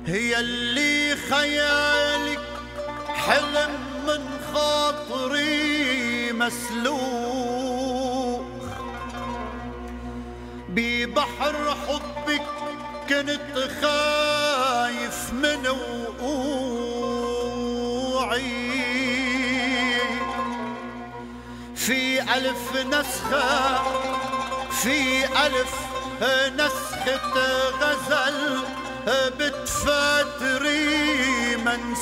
هي اللي خيالك حلم من خاطري مسلوق، ببحر حبك كنت خايف من وقوعي. في ألف نسخة، في ألف نسخة غزل بتفاتري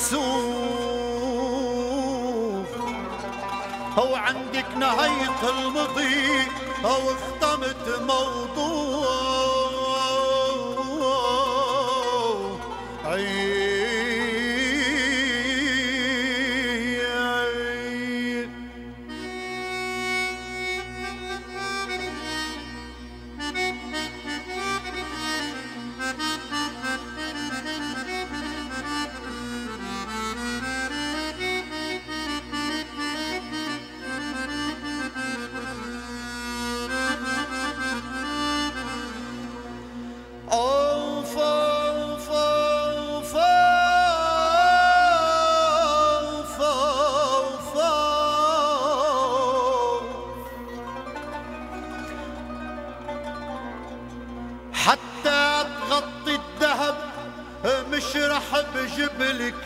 منسوخ، أو عندك نهاية المضي أو اختمت موضوعي. حتى تغطي الذهب مش رح بجبلك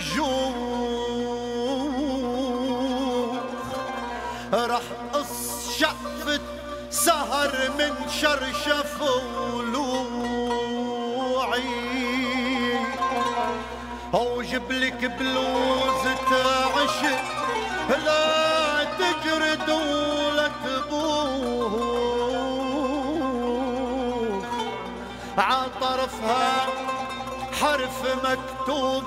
جوع، رح قص شقفة سهر من شرشف ولوعي، أو جبلك بلوزة عشق لا تجرد ولا تبوح، عطرفها حرف مكتوب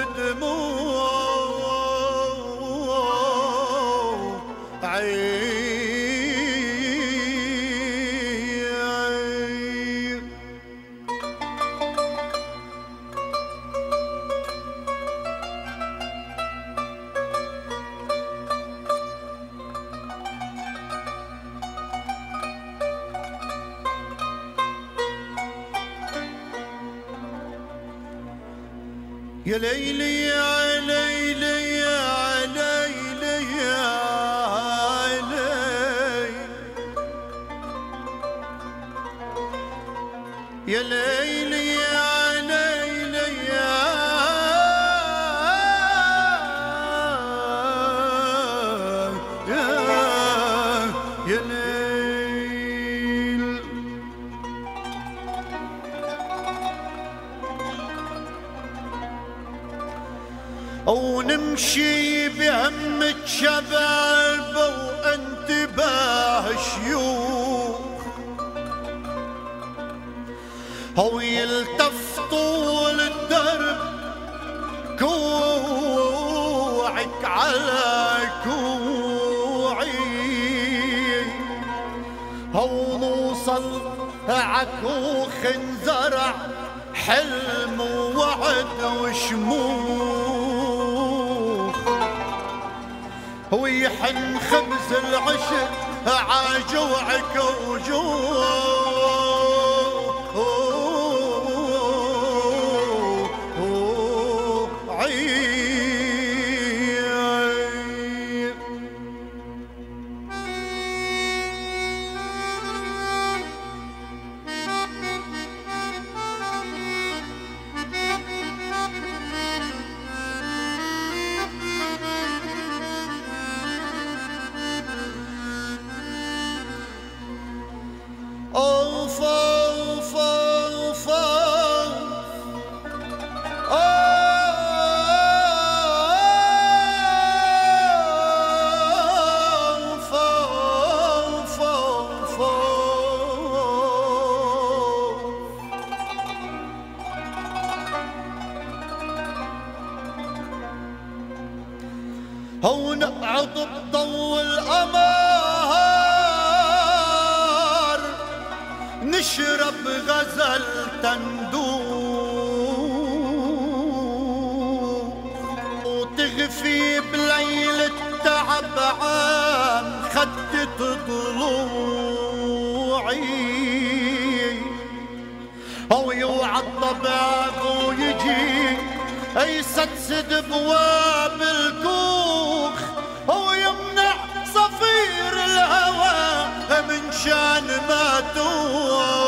بدموعي. يا ليلي يا ليلي يا ليلي يا ليلي، يا ليلي يا ليلي يا ليل. أو نمشي بهمة شباب وانتباه شيوخ، أو يلتف طول الدرب كوعك على كوعي، أو نوصل عكوخ انزرع حلم ووعد وشموخ، ويحن خبز العشق عجوعك وجوعي. أوف أوف أوف أوف أوف هو نقعد بضو القمر نشرب غزل تندوق، وتغفي بليل التعب عن خدة ضلوعي، أو يوعى الضباب ويجي يسدسد بواب الكوخ ويمنع صفير الهوى من شان ما توخ.